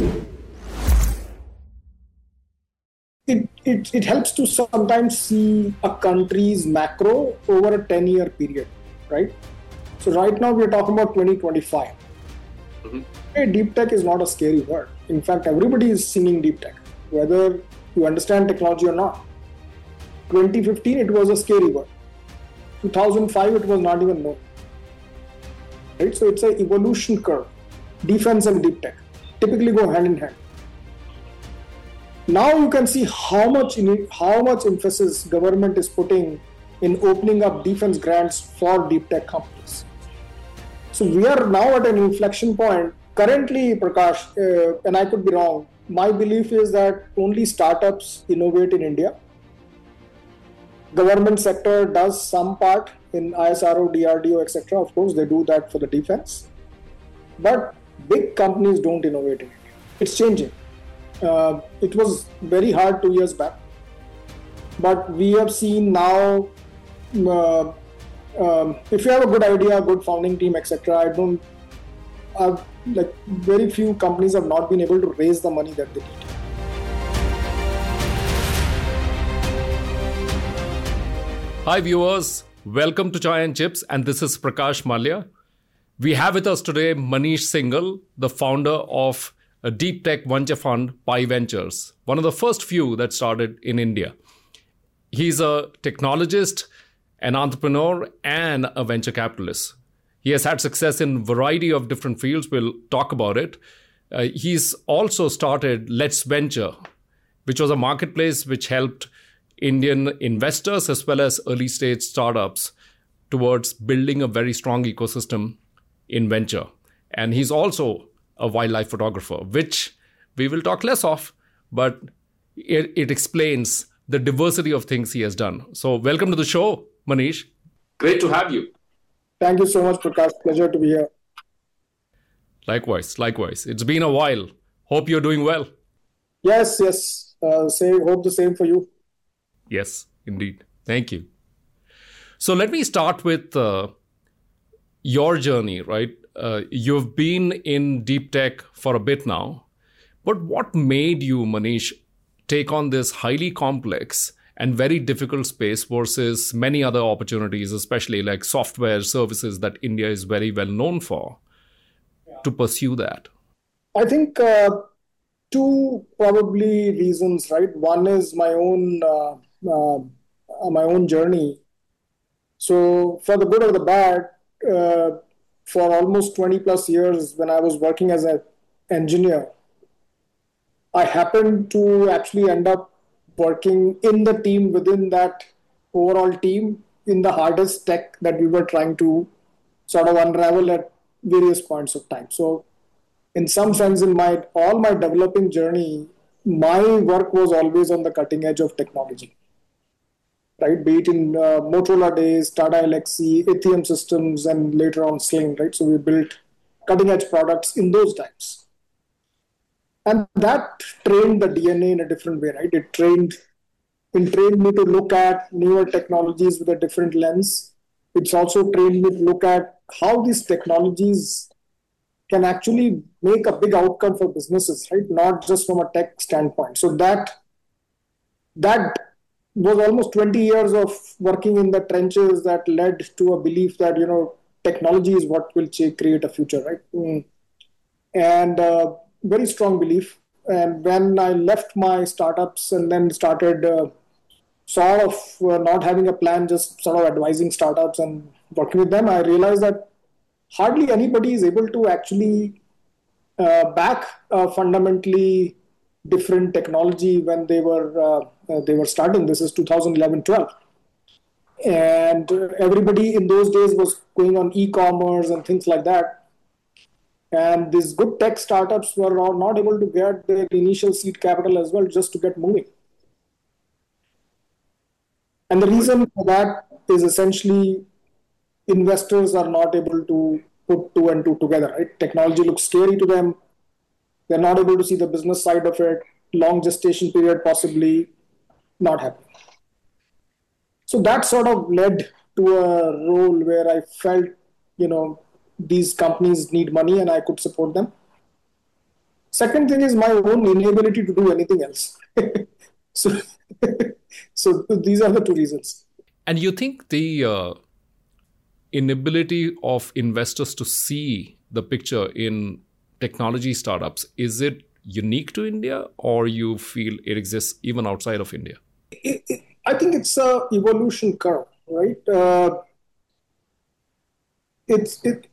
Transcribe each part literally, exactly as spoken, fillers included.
It, it, it helps to sometimes see a country's macro over a ten-year period, right? So right now we're talking about twenty twenty-five. Mm-hmm. Hey, deep tech is not a scary word. In fact, everybody is singing deep tech, whether you understand technology or not. twenty fifteen, it was a scary word. two thousand five, it was not even known. Right? So it's an evolution curve. Defense and deep tech typically go hand in hand. Now you can see how much in, how much emphasis government is putting in opening up defense grants for deep tech companies. So we are now at an inflection point. Currently, Prakash, uh, and I could be wrong, my belief is that only startups innovate in India. Government sector does some part in I S R O, D R D O, et cetera. Of course, they do that for the defense. But big companies don't innovate in India. It's changing. Uh, it was very hard two years back, but we have seen now. Uh, um, if you have a good idea, good founding team, et cetera, I don't. Uh, like very few companies have not been able to raise the money that they need. Hi viewers, welcome to Chai and Chips, and this is Prakash Mallya. We have with us today Manish Singhal, the founder of a deep tech venture fund, Pi Ventures, one of the first few that started in India. He's a technologist, an entrepreneur, and a venture capitalist. He has had success in a variety of different fields. We'll talk about it. Uh, he's also started Let's Venture, which was a marketplace which helped Indian investors as well as early stage startups towards building a very strong ecosystem in venture. And he's also a wildlife photographer, which we will talk less of, but it, it explains the diversity of things he has done. So welcome to the show, Manish. Great to have you. Thank you so much, Prakash. Pleasure to be here. Likewise, likewise. It's been a while. Hope you're doing well. Yes, yes. Uh, say, hope the same for you. Yes, indeed. Thank you. So let me start with uh, your journey, right? Uh, you've been in deep tech for a bit now, but what made you, Manish, take on this highly complex and very difficult space versus many other opportunities, especially like software services that India is very well known for, yeah. to pursue that? I think uh, two probably reasons, right? One is my own uh, uh, my own journey. So for the good or the bad, uh, for almost twenty plus years when I was working as an engineer, I happened to actually end up working in the team within that overall team in the hardest tech that we were trying to sort of unravel at various points of time. So in some sense, in my all my developing journey, my work was always on the cutting edge of technology. Right, be it in uh, Motorola days, Tata Elxsi, Ethium Systems, and later on Sling, right? So we built cutting edge products in those times. And that trained the D N A in a different way, right? It trained, it trained me to look at newer technologies with a different lens. It's also trained me to look at how these technologies can actually make a big outcome for businesses, right? Not just from a tech standpoint. So that, that, was almost twenty years of working in the trenches that led to a belief that, you know, technology is what will create a future, right? Mm. And uh, very strong belief. And when I left my startups and then started uh, sort of uh, not having a plan, just sort of advising startups and working with them, I realized that hardly anybody is able to actually uh, back uh, fundamentally different technology when they were uh, uh, they were starting. This is two thousand eleven twelve, and uh, everybody in those days was going on e-commerce and things like that. And these good tech startups were not able to get their initial seed capital as well, just to get moving. And the reason for that is essentially investors are not able to put two and two together. Right? Technology looks scary to them. They're not able to see the business side of it, long gestation period possibly not happening. So that sort of led to a role where I felt, you know, these companies need money and I could support them. Second thing is my own inability to do anything else. so, so these are the two reasons. And you think the uh, inability of investors to see the picture in technology startups, is it unique to India, or you feel it exists even outside of India? It, it, I think it's a evolution curve, right? Uh, it's it,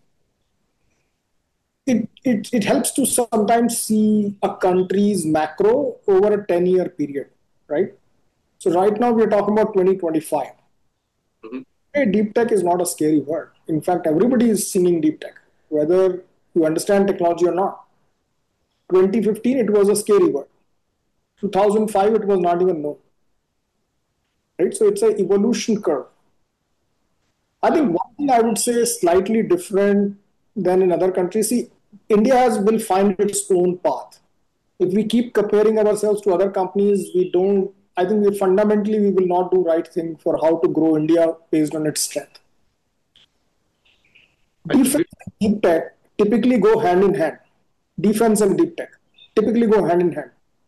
it it it helps to sometimes see a country's macro over a ten-year period, right? So right now we're talking about twenty twenty-five. Mm-hmm. Hey, deep tech is not a scary word. In fact, everybody is singing deep tech, whether you understand technology or not. twenty fifteen, it was a scary word. two thousand five, it was not even known. Right? So it's an evolution curve. I think one thing I would say is slightly different than in other countries. See, India has, will find its own path. If we keep comparing ourselves to other companies, we don't, I think we fundamentally, we will not do right thing for how to grow India based on its strength. Defense and deep tech typically go hand in hand. Defense and deep tech typically go hand in hand.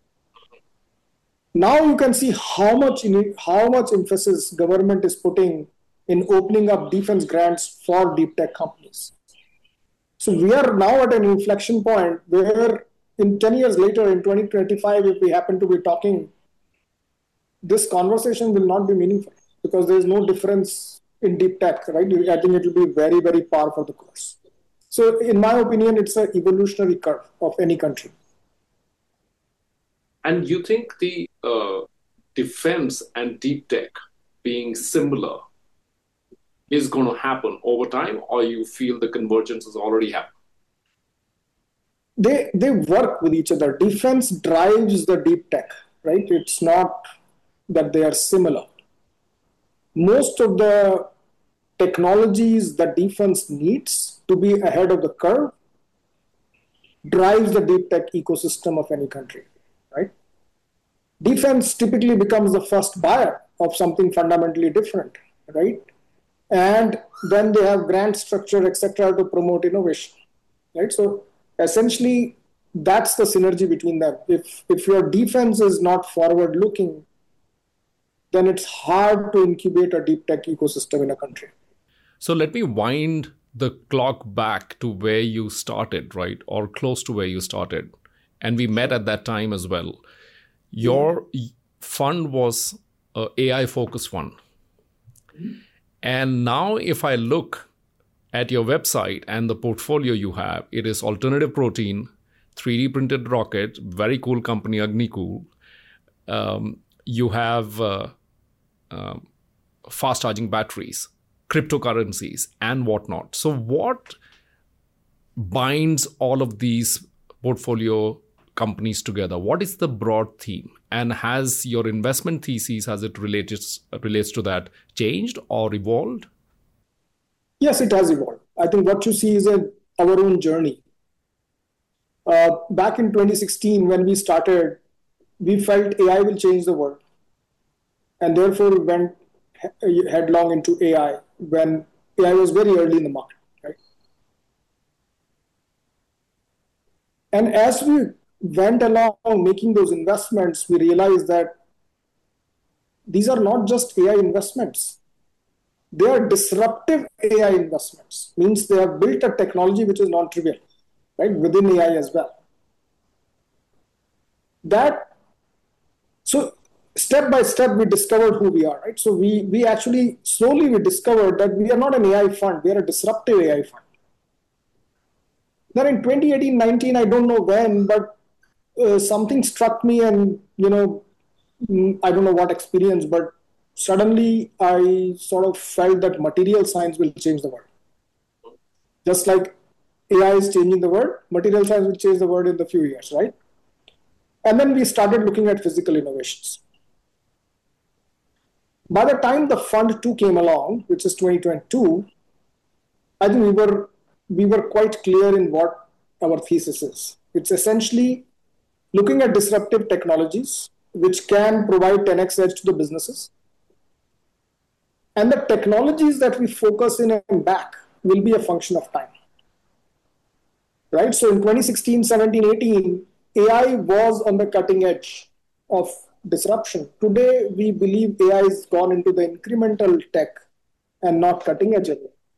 Now you can see how much in it, how much emphasis government is putting in opening up defense grants for deep tech companies. So we are now at an inflection point where in ten years later, in twenty twenty-five, if we happen to be talking, this conversation will not be meaningful because there is no difference in deep tech, right? I think it will be very, very par for the course. So in my opinion, it's an evolutionary curve of any country. And you think the uh, defense and deep tech being similar is going to happen over time, or you feel the convergence has already happened? They, they work with each other. Defense drives the deep tech, right? It's not that they are similar. Most of the technologies that defense needs to be ahead of the curve drives the deep tech ecosystem of any country, right? Defense typically becomes the first buyer of something fundamentally different, right? And then they have grant structure, et cetera, to promote innovation, right? So essentially, that's the synergy between them. If if your defense is not forward-looking, then it's hard to incubate a deep tech ecosystem in a country. So let me wind the clock back to where you started, right? Or close to where you started. And we met at that time as well. Your mm-hmm. fund was an A I-focused fund. Mm-hmm. And now if I look at your website and the portfolio you have, it is alternative protein, three D printed rocket, very cool company, Agnicool. Um, you have uh, uh, fast charging batteries, cryptocurrencies, and whatnot. So what binds all of these portfolio companies together? What is the broad theme? And has your investment thesis, as it relates, relates to that, changed or evolved? Yes, it has evolved. I think what you see is a, our own journey. Uh, back in twenty sixteen, when we started, we felt A I will change the world. And therefore, we went headlong into A I when A I was very early in the market, right? And as we went along making those investments, we realized that these are not just A I investments. They are disruptive A I investments. Means they have built a technology which is non-trivial, right, within A I as well. That, so step by step, we discovered who we are, right? So we, we actually, slowly we discovered that we are not an A I fund, we are a disruptive A I fund. Then in twenty eighteen nineteen, I don't know when, but uh, something struck me and, you know, I don't know what experience, but suddenly I sort of felt that material science will change the world. Just like A I is changing the world, material science will change the world in the few years, right? And then we started looking at physical innovations. By the time the fund two came along, which is twenty twenty-two, I think we were we were quite clear in what our thesis is. It's essentially looking at disruptive technologies which can provide ten x edge to the businesses. And the technologies that we focus in and back will be a function of time. Right? So in twenty sixteen, seventeen, eighteen, A I was on the cutting edge of disruption. Today, we believe A I has gone into the incremental tech and not cutting edge.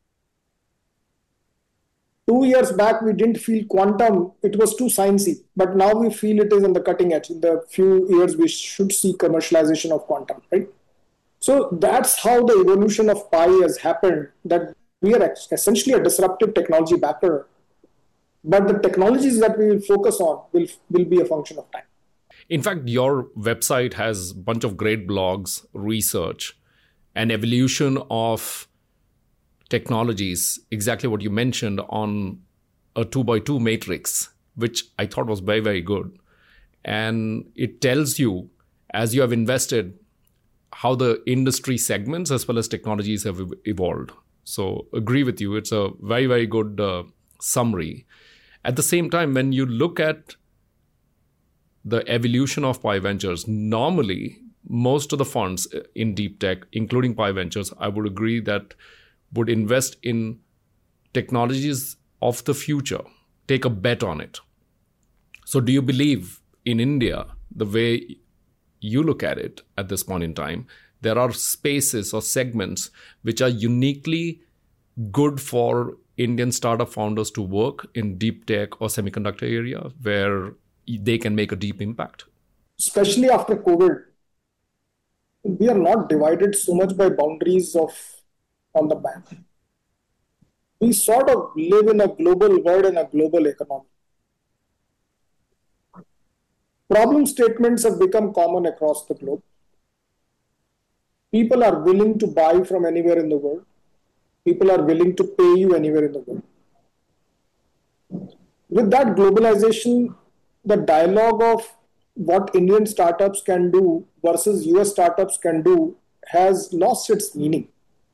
Two years back, we didn't feel quantum, it was too sciencey, but now we feel it is on the cutting edge. In the few years, we should see commercialization of quantum, right? So that's how the evolution of Pi has happened, that we are essentially a disruptive technology backer, but the technologies that we will focus on will, will be a function of time. In fact, your website has a bunch of great blogs, research, and evolution of technologies, exactly what you mentioned on a two by two matrix, which I thought was very, very good. And it tells you, as you have invested, how the industry segments as well as technologies have evolved. So agree with you. It's a very, very good uh, summary. At the same time, when you look at the evolution of Pi Ventures, normally most of the funds in deep tech, including Pi Ventures, I would agree that would invest in technologies of the future, take a bet on it. So do you believe in India, the way you look at it at this point in time, there are spaces or segments which are uniquely good for Indian startup founders to work in deep tech or semiconductor area where they can make a deep impact? Especially after COVID, we are not divided so much by boundaries of on the map. We sort of live in a global world and a global economy. Problem statements have become common across the globe. People are willing to buy from anywhere in the world. People are willing to pay you anywhere in the world. With that globalization, the dialogue of what Indian startups can do versus U S startups can do has lost its meaning.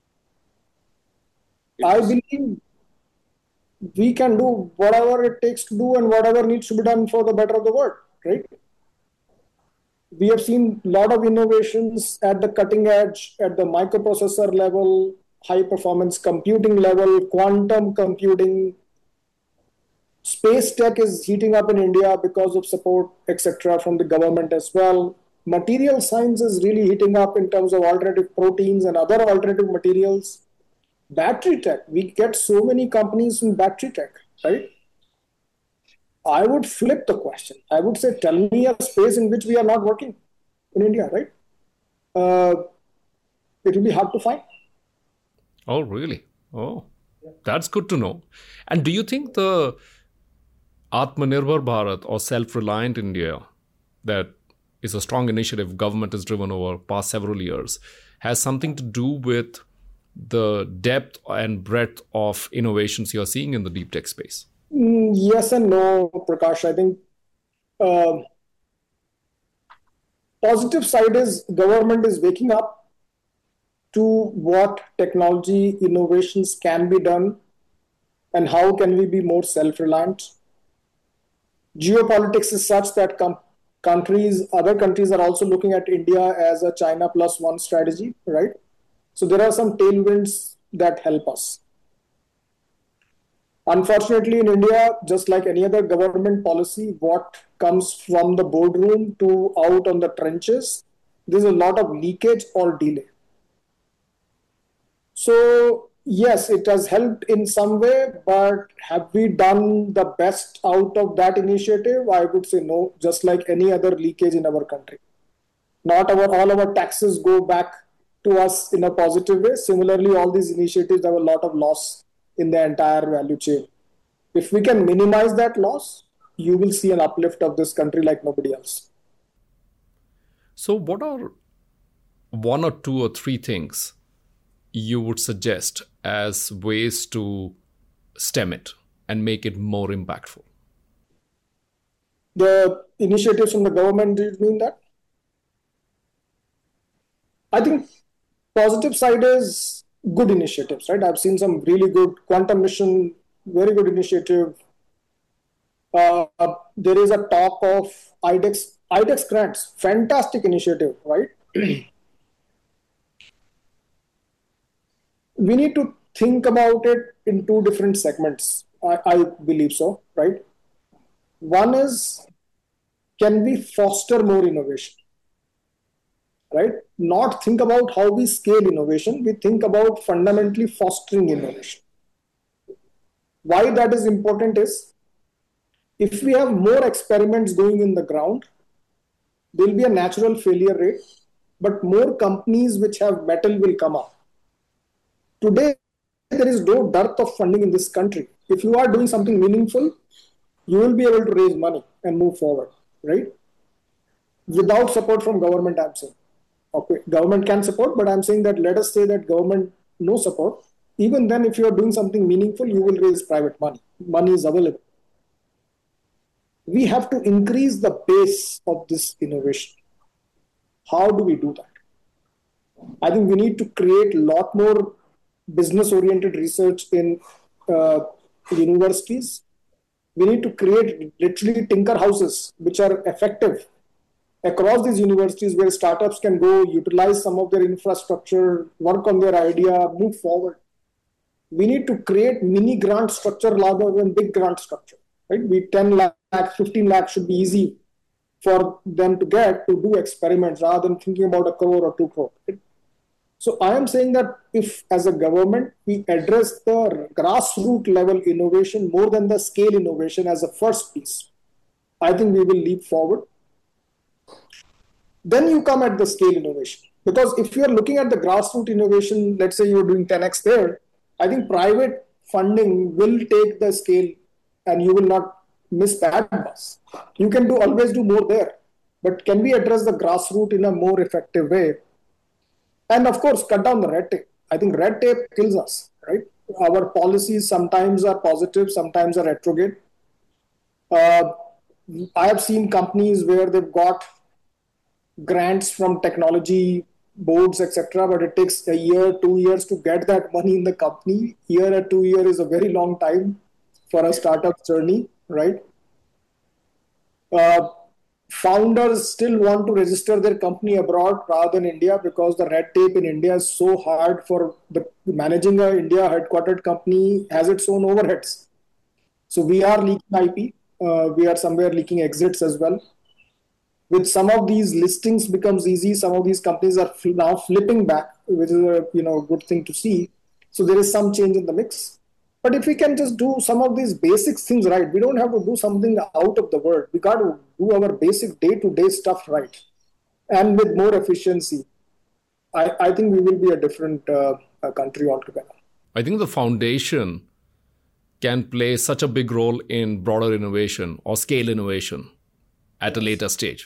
I believe we can do whatever it takes to do and whatever needs to be done for the better of the world, right? We have seen a lot of innovations at the cutting edge, at the microprocessor level, high performance computing level, quantum computing. Space tech is heating up in India because of support, et cetera, from the government as well. Material science is really heating up in terms of alternative proteins and other alternative materials. Battery tech, we get so many companies in battery tech, right? I would flip the question. I would say, tell me a space in which we are not working in India, right? Uh, it will be hard to find. Oh, really? Oh, that's good to know. And do you think the Atmanirbhar Bharat or self-reliant India, that is a strong initiative government has driven over past several years, has something to do with the depth and breadth of innovations you're seeing in the deep tech space? Mm, yes and no, Prakash. I think uh, positive side is government is waking up to what technology innovations can be done and how can we be more self-reliant. Geopolitics is such that com- countries, other countries are also looking at India as a China plus one strategy, right? So there are some tailwinds that help us. Unfortunately, in India, just like any other government policy, what comes from the boardroom to out on the trenches, there's a lot of leakage or delay. So yes, it has helped in some way, but have we done the best out of that initiative? I would say no, just like any other leakage in our country. Not our, all our taxes go back to us in a positive way. Similarly, all these initiatives have a lot of loss in the entire value chain. If we can minimize that loss, you will see an uplift of this country like nobody else. So what are one or two or three things you would suggest as ways to stem it and make it more impactful? The initiatives from the government, do you mean that? I think positive side is good initiatives, right? I've seen some really good quantum mission, very good initiative. Uh, there is a talk of I D E X, I D E X grants, fantastic initiative, right? We need to think about it in two different segments. I, I believe so, right? One is can we foster more innovation? Right? Not think about how we scale innovation. We think about fundamentally fostering innovation. Why that is important is, if we have more experiments going in the ground, there will be a natural failure rate, but more companies which have metal will come up. Today, there is no dearth of funding in this country. If you are doing something meaningful, you will be able to raise money and move forward, right? Without support from government, I'm saying. Okay, government can support, but I'm saying that let us say that government no support. Even then, if you are doing something meaningful, you will raise private money. Money is available. We have to increase the base of this innovation. How do we do that? I think we need to create a lot more business-oriented research in uh, universities. We need to create literally tinker houses, which are effective across these universities, where startups can go utilize some of their infrastructure, work on their idea, move forward. We need to create mini grant structure rather than big grant structure. Right? We ten lakh, fifteen lakh should be easy for them to get to do experiments rather than thinking about a crore or two crore. Right? So I am saying that if, as a government, we address the grassroots level innovation more than the scale innovation as a first piece, I think we will leap forward. Then you come at the scale innovation. Because if you are looking at the grassroots innovation, let's say you're doing ten x there, I think private funding will take the scale and you will not miss that bus. You can do always do more there. But can we address the grassroots in a more effective way? And of course, cut down the red tape. I think red tape kills us, right? Our policies sometimes are positive, sometimes are retrograde. Uh, I have seen companies where they've got grants from technology boards, et cetera, but it takes a year, two years to get that money in the company. Year or two years is a very long time for a startup journey, right? Uh, founders still want to register their company abroad rather than India because the red tape in India is so hard for the managing a India headquartered company has its own overheads. So we are leaking I P. Uh, we are somewhere leaking exits as well. With some of these listings becomes easy. Some of these companies are now flipping back, which is a you know good thing to see. So there is some change in the mix. But if we can just do some of these basic things right, we don't have to do something out of the world. We got to do our basic day-to-day stuff right. And with more efficiency, I, I think we will be a different uh, country altogether. I think the foundation can play such a big role in broader innovation or scale innovation at a later stage.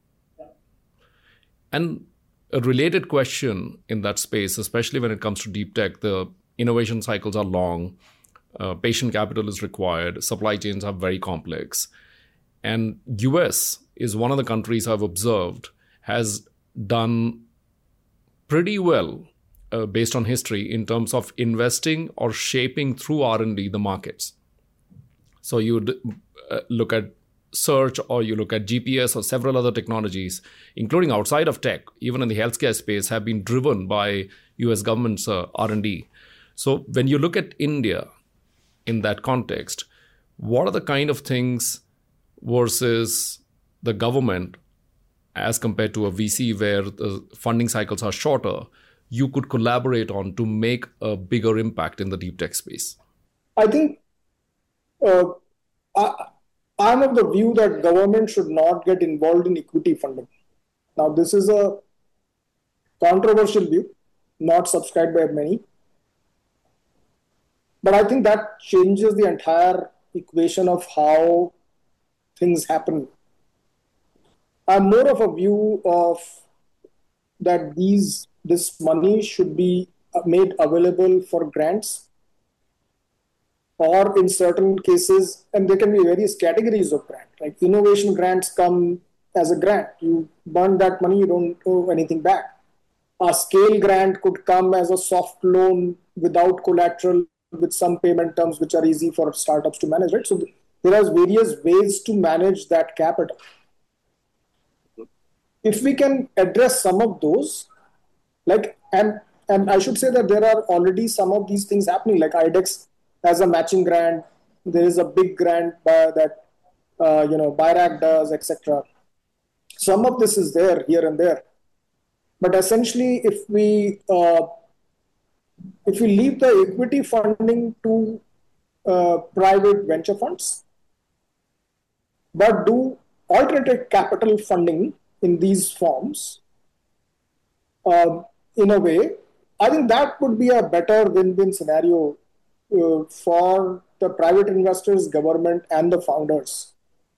And a related question in that space, especially when it comes to deep tech, the innovation cycles are long, uh, patient capital is required, supply chains are very complex. And U S is one of the countries I've observed has done pretty well uh, based on history in terms of investing or shaping through R and D the markets. So you would uh, look at search or you look at G P S or several other technologies, including outside of tech, even in the healthcare space, have been driven by U S government's uh, R and D. So when you look at India in that context, what are the kind of things versus the government as compared to a V C where the funding cycles are shorter, you could collaborate on to make a bigger impact in the deep tech space? I think uh, I, I'm of the view that government should not get involved in equity funding. Now, this is a controversial view, not subscribed by many. But I think that changes the entire equation of how things happen. I'm more of a view of that these this money should be made available for grants, or in certain cases, and there can be various categories of grant. Like innovation grants come as a grant. You burn that money, you don't owe anything back. A scale grant could come as a soft loan without collateral, with some payment terms which are easy for startups to manage, right? So there are various ways to manage that capital. If we can address some of those, like, and, and I should say that there are already some of these things happening, like IDEX has a matching grant. There is a big grant by that, uh, you know, BIRAC does, et cetera. some of this is there here and there. But essentially, if we uh, if we leave the equity funding to uh, private venture funds, but do alternative capital funding in these forms, uh, in a way, I think that would be a better win-win scenario uh, for the private investors, government, and the founders.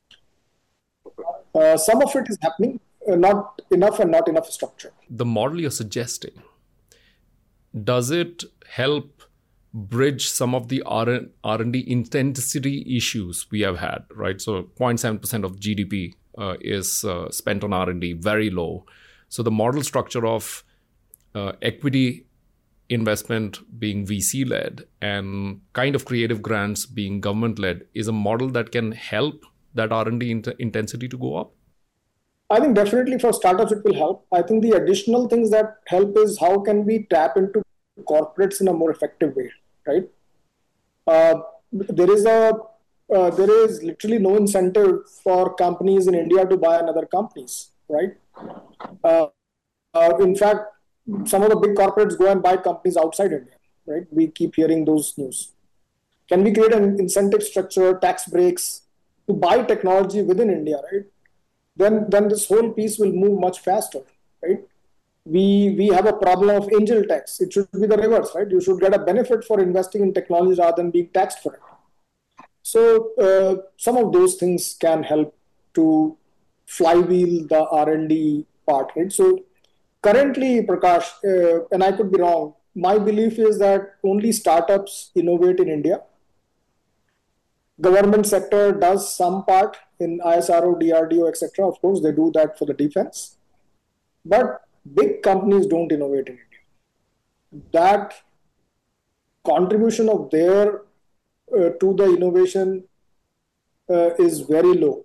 Uh, some of it is happening, uh, not enough and not enough structure. The model you're suggesting, does it help bridge some of the R and D intensity issues we have had, right? So zero point seven percent of G D P uh, is uh, spent on R and D, very low. So the model structure of uh, equity investment being V C-led and kind of creative grants being government-led is a model that can help that R and D int- intensity to go up? I think definitely for startups it will help. I think the additional things that help is how can we tap into corporates in a more effective way, right? Uh, there is a uh, there is literally no incentive for companies in India to buy another companies, right? Uh, uh, in fact, some of the big corporates go and buy companies outside India, right? We keep hearing those news. Can we create an incentive structure, tax breaks to buy technology within India, right? Then, then this whole piece will move much faster, right? We we have a problem of angel tax. It should be the reverse, right? You should get a benefit for investing in technology rather than being taxed for it. So uh, some of those things can help to flywheel the R and D part, right? So currently, Prakash, uh, and I could be wrong, my belief is that only startups innovate in India. Government sector does some part in I S R O, D R D O, et cetera. Of course, they do that for the defense. But big companies don't innovate in India. That contribution of their uh, to the innovation uh, is very low,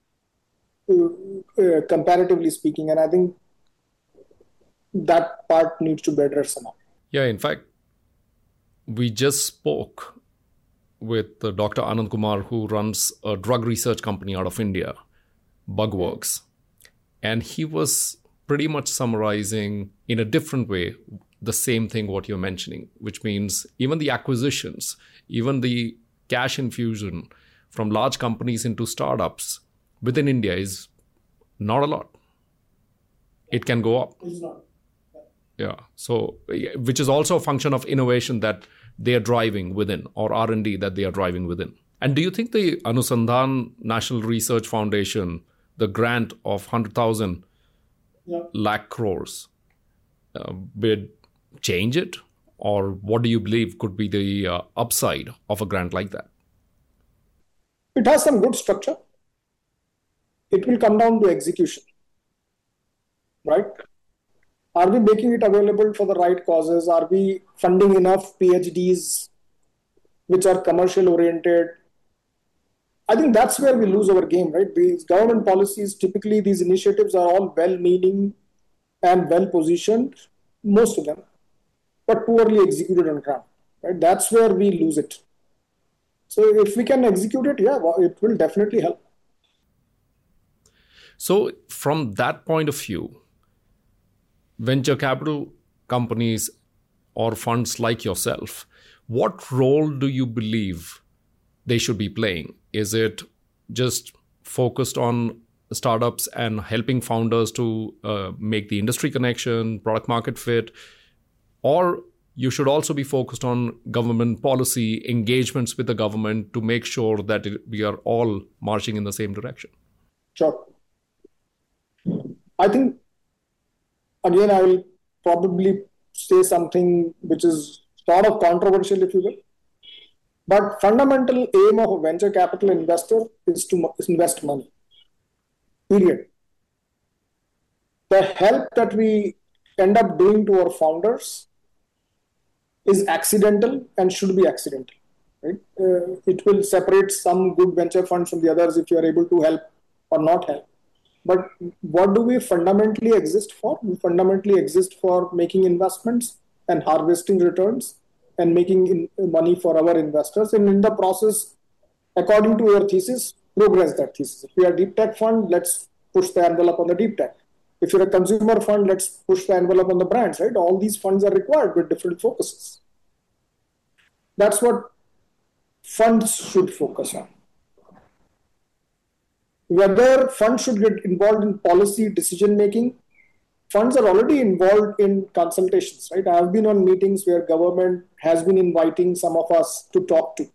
uh, uh, comparatively speaking. And I think that part needs to be addressed somehow. Yeah, in fact, we just spoke with uh, Doctor Anand Kumar, who runs a drug research company out of India, Bugworks. And he was pretty much summarizing in a different way the same thing what you're mentioning, which means even the acquisitions, even the cash infusion from large companies into startups within India is not a lot. It can go up. It's not. Yeah. So, which is also a function of innovation that they are driving within, or R and D that they are driving within. And do you think the Anusandhan National Research Foundation, the grant of one hundred thousand yeah. lakh crores, uh, would change it? Or what do you believe could be the uh, upside of a grant like that? It has some good structure. It will come down to execution, right? Are we making it available for the right causes? Are we funding enough PhDs which are commercial oriented? I think that's where we lose our game, right? These government policies, typically these initiatives are all well-meaning and well-positioned, most of them, but poorly executed on ground, right? That's where we lose it. So if we can execute it, yeah, it will definitely help. So from that point of view, venture capital companies or funds like yourself, what role do you believe they should be playing? Is it just focused on startups and helping founders to uh, make the industry connection, product market fit? Or you should also be focused on government policy, engagements with the government to make sure that it, we are all marching in the same direction? Sure. I think Again, I will probably say something which is sort of controversial, if you will. But fundamental aim of a venture capital investor is to invest money. Period. The help that we end up doing to our founders is accidental and should be accidental. Right? Uh, it will separate some good venture funds from the others if you are able to help or not help. But what do we fundamentally exist for? We fundamentally exist for making investments and harvesting returns and making in money for our investors. And in the process, according to your thesis, progress that thesis. If we are a deep tech fund, let's push the envelope on the deep tech. If you're a consumer fund, let's push the envelope on the brands, right? All these funds are required with different focuses. That's what funds should focus on. Whether funds should get involved in policy decision-making, funds are already involved in consultations, right? I have been on meetings where government has been inviting some of us to talk to.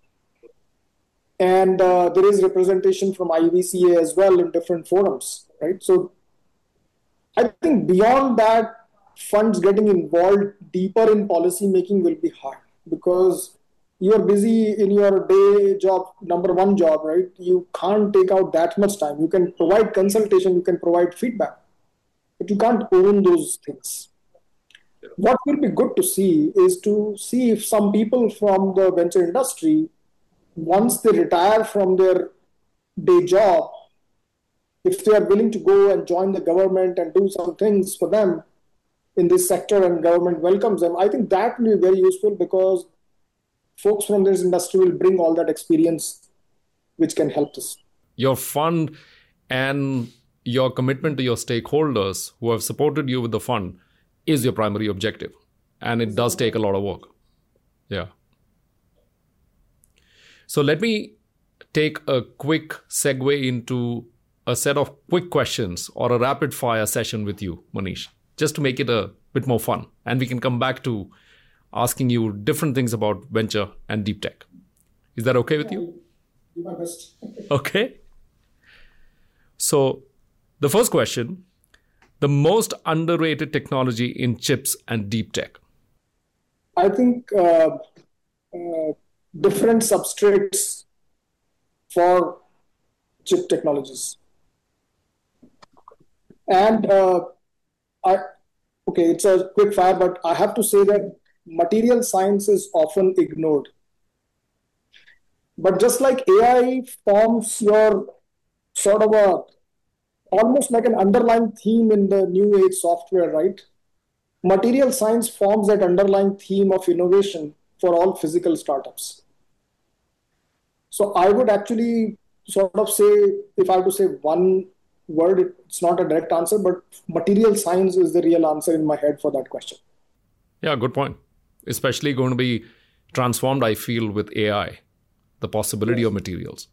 And uh, there is representation from I V C A as well in different forums, right? So I think beyond that, funds getting involved deeper in policy making will be hard because you're busy in your day job, number one job, right? You can't take out that much time. You can provide consultation, you can provide feedback, but you can't own those things. What will be good to see is to see if some people from the venture industry, once they retire from their day job, if they are willing to go and join the government and do some things for them in this sector and government welcomes them, I think that will be very useful because folks from this industry will bring all that experience which can help us. Your fund and your commitment to your stakeholders who have supported you with the fund is your primary objective. And it does take a lot of work. Yeah. So let me take a quick segue into a set of quick questions or a rapid fire session with you, Manish, just to make it a bit more fun. And we can come back to asking you different things about venture and deep tech. Is that okay with you? Do my best. Okay. So the first question, the most underrated technology in chips and deep tech? I think uh, uh, different substrates for chip technologies. And uh, I, okay, it's a quick fire, but I have to say that material science is often ignored. But just like A I forms your sort of a, almost like an underlying theme in the new age software, right? Material science forms that underlying theme of innovation for all physical startups. So I would actually sort of say, if I have to say one word, it's not a direct answer, but material science is the real answer in my head for that question. Yeah, good point. Especially going to be transformed, I feel, with A I, the possibility yes. of materials.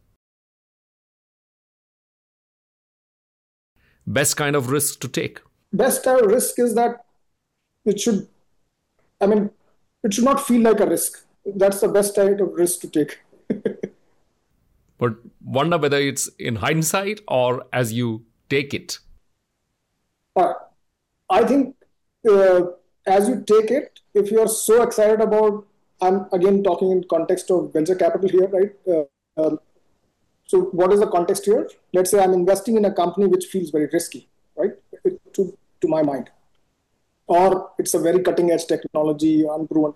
Best kind of risk to take? Best kind of risk is that it should, I mean, it should not feel like a risk. That's the best kind of risk to take. But wonder whether it's in hindsight or as you take it. Uh, I think uh, as you take it, if you're so excited about, I'm again talking in context of venture capital here, right? Uh, um, so what is the context here? Let's say I'm investing in a company which feels very risky, right? It, to, to my mind. Or it's a very cutting edge technology, unproven.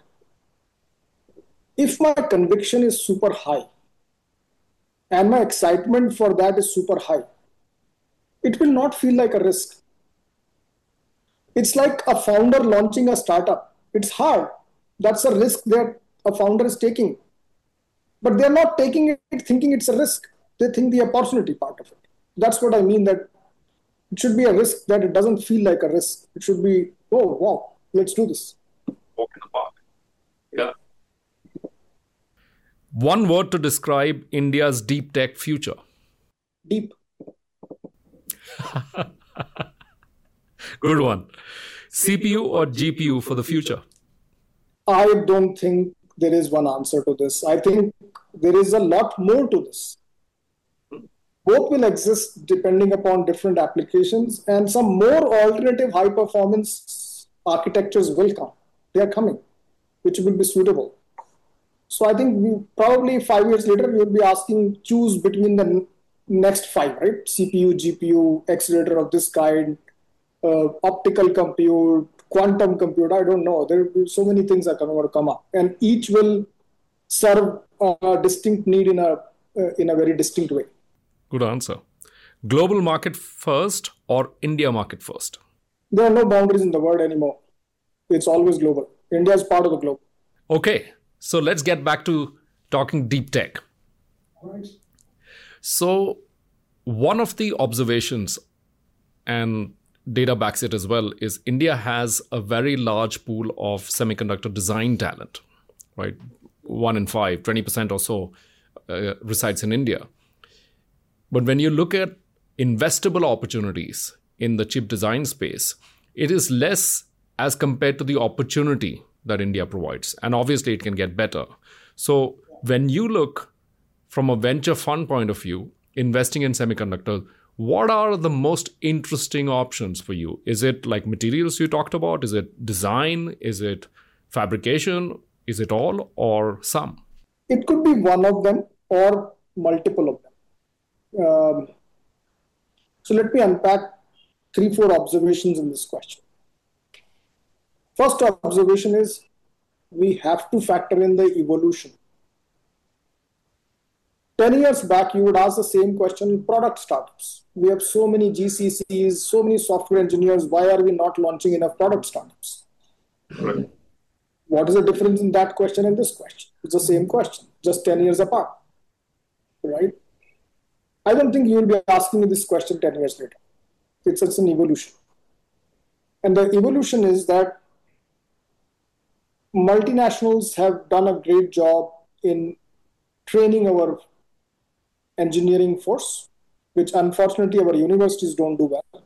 If my conviction is super high, and my excitement for that is super high, it will not feel like a risk. It's like a founder launching a startup. It's hard. That's a risk that a founder is taking. But they're not taking it thinking it's a risk. They think the opportunity part of it. That's what I mean, that it should be a risk that it doesn't feel like a risk. It should be, oh, wow, let's do this. Walk in the park. Yeah. One word to describe India's deep tech future. Deep. Good one. C P U or G P U for the future? I don't think there is one answer to this. I think there is a lot more to this. Both will exist depending upon different applications, and some more alternative high performance architectures will come. They are coming, which will be suitable. So I think we probably five years later, we will be asking, choose between the next five, right? C P U, G P U, accelerator of this kind, uh, optical compute, quantum compute, I don't know. There will be so many things that are going to come up. And each will serve a distinct need in a, uh, in a very distinct way. Good answer. Global market first or India market first? There are no boundaries in the world anymore. It's always global. India is part of the globe. Okay. So let's get back to talking deep tech. All right. So one of the observations, and data backs it as well, is India has a very large pool of semiconductor design talent, right? One in five, twenty percent or so uh, resides in India. But when you look at investable opportunities in the chip design space, it is less as compared to the opportunity that India provides. And obviously it can get better. So when you look from a venture fund point of view, investing in semiconductors, what are the most interesting options for you? Is it like materials you talked about? Is it design? Is it fabrication? Is it all or some? It could be one of them or multiple of them. Um, so let me unpack three, four observations in this question. First observation is we have to factor in the evolution. ten years back, you would ask the same question in product startups. We have so many G C Cs, so many software engineers. Why are we not launching enough product startups? Right. What is the difference in that question and this question? It's the same question, just ten years apart, right? I don't think you will be asking me this question ten years later. It's just an evolution. And the evolution is that multinationals have done a great job in training our engineering force, which unfortunately our universities don't do well.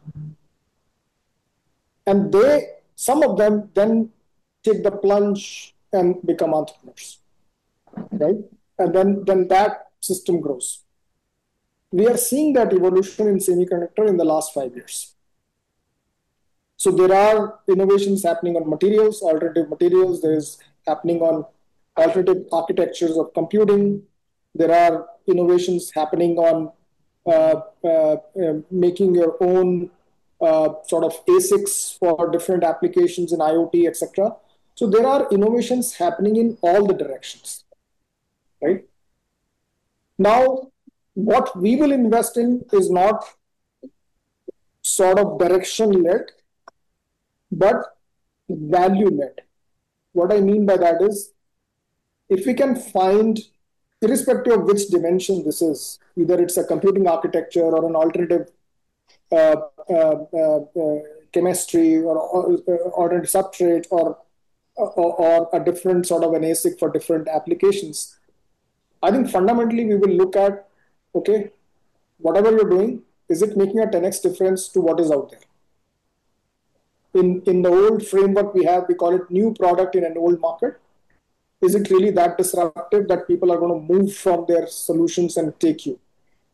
And they, some of them then take the plunge and become entrepreneurs, right? And then, then that system grows. We are seeing that evolution in semiconductor in the last five years. So there are innovations happening on materials, alternative materials. There is happening on alternative architectures of computing. There are innovations happening on uh, uh, uh, making your own uh, sort of A S I Cs for different applications in IoT, et cetera. So there are innovations happening in all the directions, right? Now, what we will invest in is not sort of direction-led, but value-led. What I mean by that is, if we can find, irrespective of which dimension this is, either it's a computing architecture or an alternative uh, uh, uh, uh, chemistry or, or uh, alternative substrate or, or, or a different sort of an A S I C for different applications, I think fundamentally we will look at, okay, whatever you're doing, is it making a ten x difference to what is out there? In, in the old framework we have, we call it new product in an old market. Is it really that disruptive that people are going to move from their solutions and take you?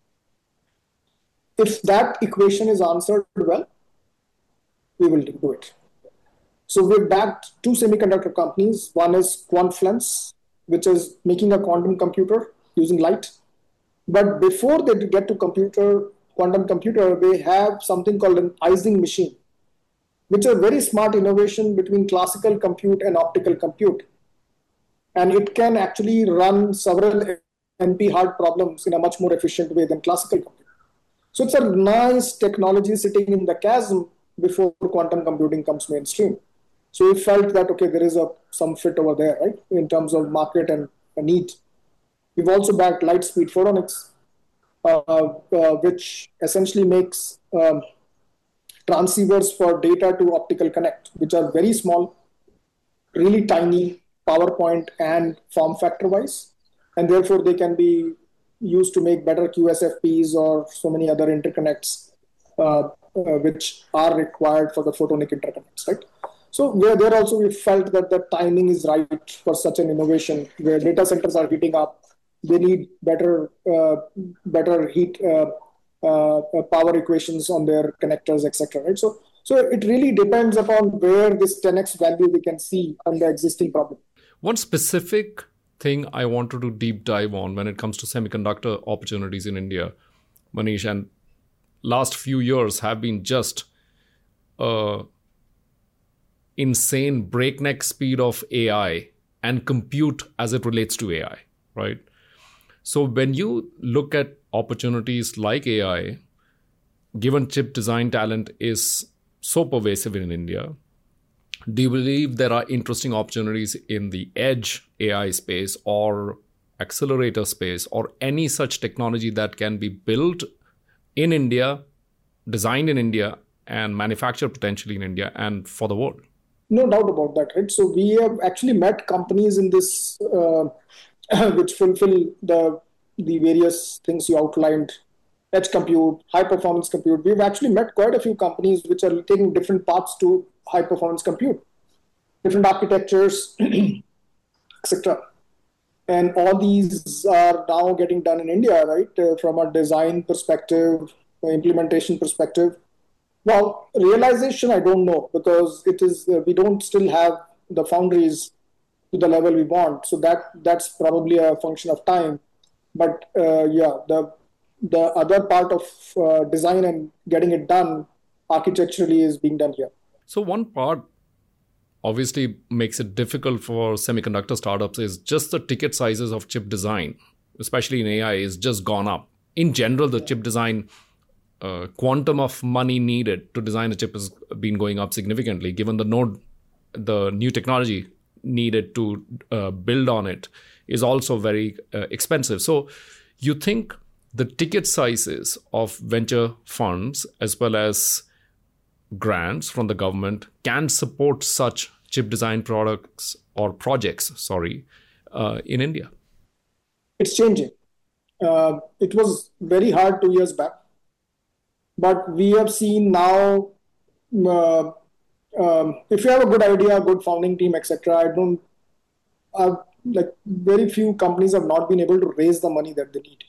If that equation is answered well, we will do it. So we've backed two semiconductor companies. One is Quantfluence, which is making a quantum computer using light. But before they get to computer, quantum computer, they have something called an Ising machine, which is a very smart innovation between classical compute and optical compute. And it can actually run several N P hard problems in a much more efficient way than classical compute. So it's a nice technology sitting in the chasm before quantum computing comes mainstream. So we felt that, okay, there is a some fit over there, right, in terms of market and a need. We've also backed Lightspeed Photonics, uh, uh, which essentially makes um, transceivers for data to optical connect, which are very small, really tiny, PowerPoint and form factor wise, and therefore they can be used to make better Q S F Ps or so many other interconnects uh, uh, which are required for the photonic interconnects, right? So where there also we felt that the timing is right for such an innovation where data centers are heating up, they need better uh, better heat uh, uh, power equations on their connectors, et cetera. Right? So so it really depends upon where this ten x value we can see on the existing problem. One specific thing I wanted to deep dive on when it comes to semiconductor opportunities in India, Manish, and last few years have been just uh, insane breakneck speed of A I and compute as it relates to A I, right? So when you look at opportunities like A I, given chip design talent is so pervasive in India, do you believe there are interesting opportunities in the edge A I space or accelerator space or any such technology that can be built in India, designed in India, and manufactured potentially in India and for the world. No doubt about that, right? So we have actually met companies in this, uh, which fulfill the the various things you outlined, edge compute, high performance compute. We've actually met quite a few companies which are taking different paths to high performance compute, different architectures, et cetera. And all these are now getting done in India, right? Uh, from a design perspective, implementation perspective. Well, realization, I don't know, because it is uh, we don't still have the foundries to the level we want. So that that's probably a function of time. But uh, yeah, the the other part of uh, design and getting it done architecturally is being done here. So one part obviously makes it difficult for semiconductor startups is just the ticket sizes of chip design, especially in A I, is just gone up. In general, the chip design uh, quantum of money needed to design a chip has been going up significantly, given the node, the new technology needed to uh, build on it is also very uh, expensive. So you think the ticket sizes of venture funds as well as grants from the government can support such chip design products or projects, sorry, uh, in India? It's changing. Uh, it was very hard two years back, but we have seen now, uh, um, if you have a good idea, good founding team, et cetera, I don't, uh, like very few companies have not been able to raise the money that they need.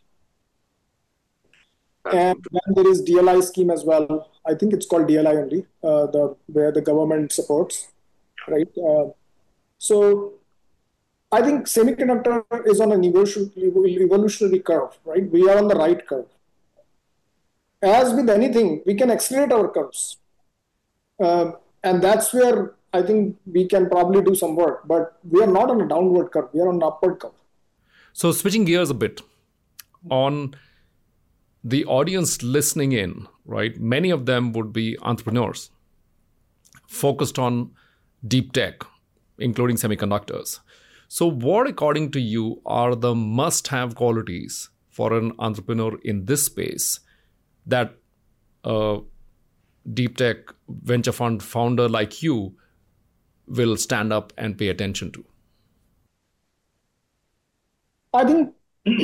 And then there is D L I scheme as well. I think it's called D L I only, uh, the where the government supports, right? Uh, so I think semiconductor is on an evolutionary curve, right? We are on the right curve. As with anything, we can accelerate our curves. Uh, and that's where I think we can probably do some work. But we are not on a downward curve. We are on an upward curve. So switching gears a bit on the audience listening in, right? Many of them would be entrepreneurs focused on deep tech, including semiconductors. So what, according to you, are the must-have qualities for an entrepreneur in this space that a deep tech venture fund founder like you will stand up and pay attention to? I think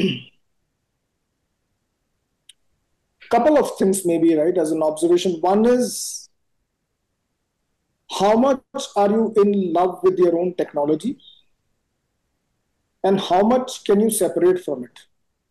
couple of things maybe, right, as an observation. One is, how much are you in love with your own technology? And how much can you separate from it?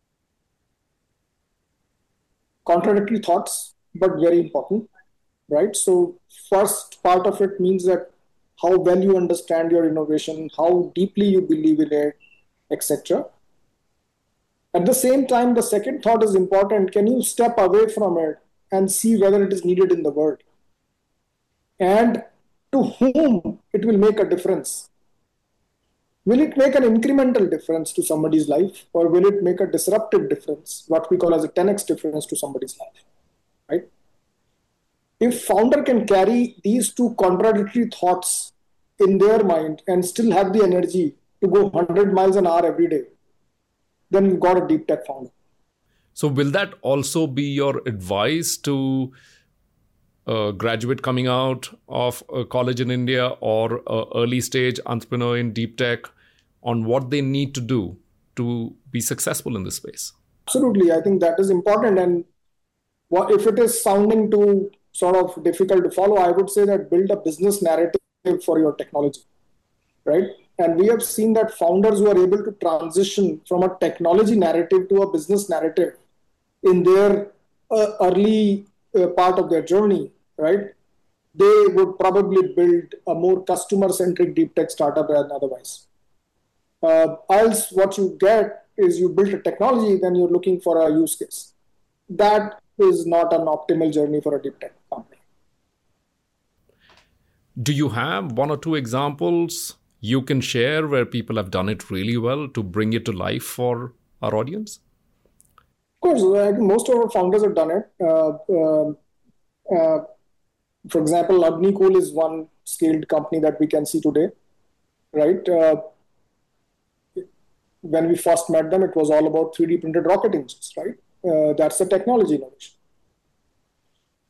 Contradictory thoughts, but very important, right? So first part of it means that how well you understand your innovation, how deeply you believe in it, et cetera. At the same time, the second thought is important. Can you step away from it and see whether it is needed in the world? And to whom it will make a difference? Will it make an incremental difference to somebody's life, or will it make a disruptive difference, what we call as a ten x difference to somebody's life, right? If founder can carry these two contradictory thoughts in their mind and still have the energy to go one hundred miles an hour every day, then you've got a deep tech founder. So will that also be your advice to a graduate coming out of a college in India or an early stage entrepreneur in deep tech on what they need to do to be successful in this space? Absolutely. I think that is important. And what, if it is sounding too sort of difficult to follow, I would say that build a business narrative for your technology, right? And we have seen that founders who are able to transition from a technology narrative to a business narrative in their uh, early uh, part of their journey, right? They would probably build a more customer-centric deep tech startup than otherwise. Uh, else what you get is you build a technology, then you're looking for a use case. That is not an optimal journey for a deep tech company. Do you have one or two examples you can share where people have done it really well to bring it to life for our audience? Of course, I think most of our founders have done it. Uh, uh, uh, for example, Agnicool is one scaled company that we can see today, right? Uh, when we first met them, it was all about three D printed rocket engines, right? Uh, that's the technology innovation.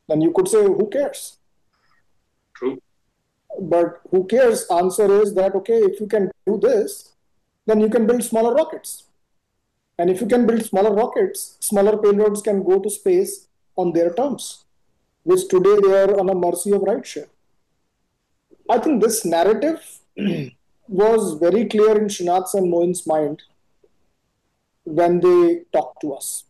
then you could say, who cares? True. But who cares answer is that, okay, if you can do this, then you can build smaller rockets. And if you can build smaller rockets, smaller payloads can go to space on their terms, which today they are on the mercy of rideshare. I think this narrative was very clear in Srinath's and Mohin's mind when they talked to us.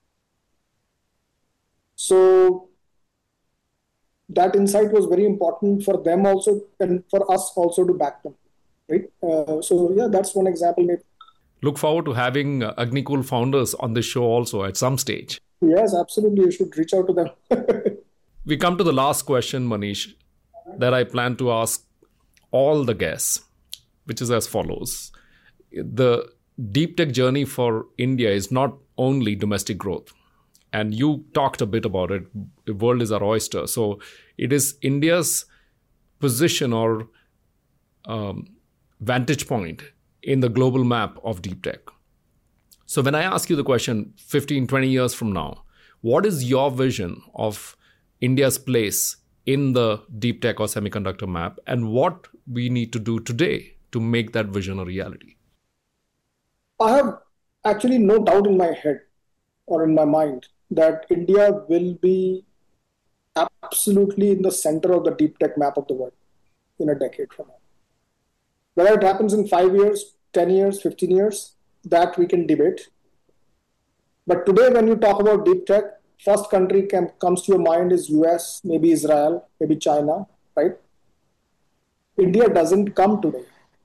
So that insight was very important for them also and for us also to back them. Right? Uh, so yeah, that's one example. Maybe. Look forward to having uh, Agnikul founders on this show also at some stage. Yes, absolutely. You should reach out to them. We come to the last question, Manish, that I plan to ask all the guests, which is as follows. The deep tech journey for India is not only domestic growth. And you talked a bit about it. The world is our oyster. So it is India's position or um, vantage point in the global map of deep tech. So when I ask you the question fifteen, twenty years from now, what is your vision of India's place in the deep tech or semiconductor map, and what we need to do today to make that vision a reality? I have actually no doubt in my head or in my mind that India will be absolutely in the center of the deep tech map of the world in a decade from now. Whether it happens in five years, ten years, fifteen years, that we can debate. But today, when you talk about deep tech, first country can, comes to your mind is U S, maybe Israel, maybe China, right? India doesn't come today.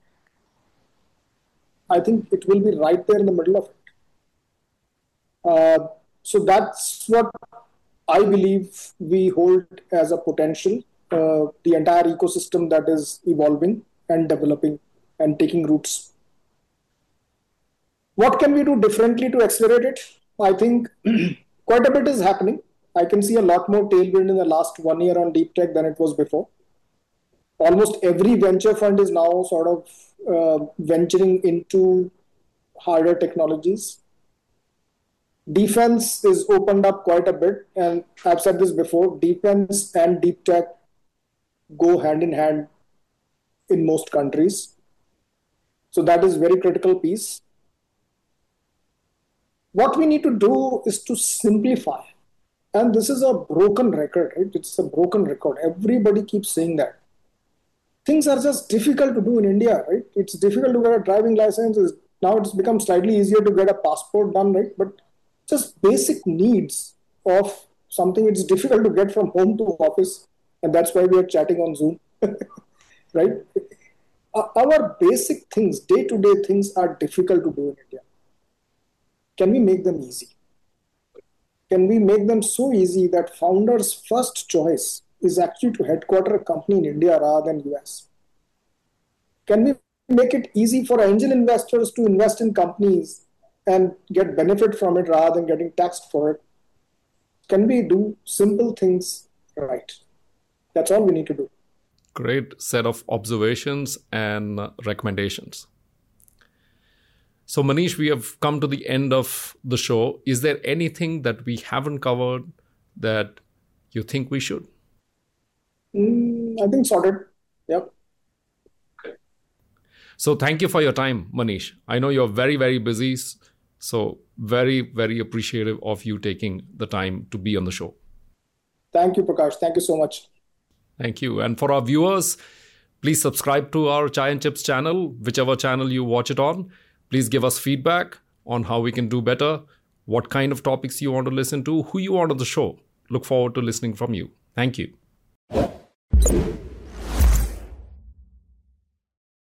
I think it will be right there in the middle of it. Uh, so that's what I believe we hold as a potential, uh, the entire ecosystem that is evolving and developing and taking roots. What can we do differently to accelerate it? I think quite a bit is happening. I can see a lot more tailwind in the last one year on deep tech than it was before. Almost every venture fund is now sort of uh, venturing into harder technologies. Defense is opened up quite a bit. And I've said this before, defense and deep tech go hand in hand in most countries. So that is very critical piece. What we need to do is to simplify. And this is a broken record, right? It's a broken record. Everybody keeps saying that. Things are just difficult to do in India, right? It's difficult to get a driving license. Now it's become slightly easier to get a passport done, right? But just basic needs of something it's difficult to get from home to office. And that's why we are chatting on Zoom, right? Our basic things, day-to-day things are difficult to do in India. Can we make them easy? Can we make them so easy that founders' first choice is actually to headquarter a company in India rather than U S? Can we make it easy for angel investors to invest in companies and get benefit from it rather than getting taxed for it? Can we do simple things right? That's all we need to do. Great set of observations and uh, recommendations. So Manish, we have come to the end of the show. Is there anything that we haven't covered that you think we should? Mm, I think sorted. Yep. Okay. So thank you for your time, Manish. I know you're very, very busy. So very, very appreciative of you taking the time to be on the show. Thank you, Prakash. Thank you so much. Thank you. And for our viewers, please subscribe to our Chai and Chips channel, whichever channel you watch it on. Please give us feedback on how we can do better, what kind of topics you want to listen to, who you want on the show. Look forward to listening from you. Thank you.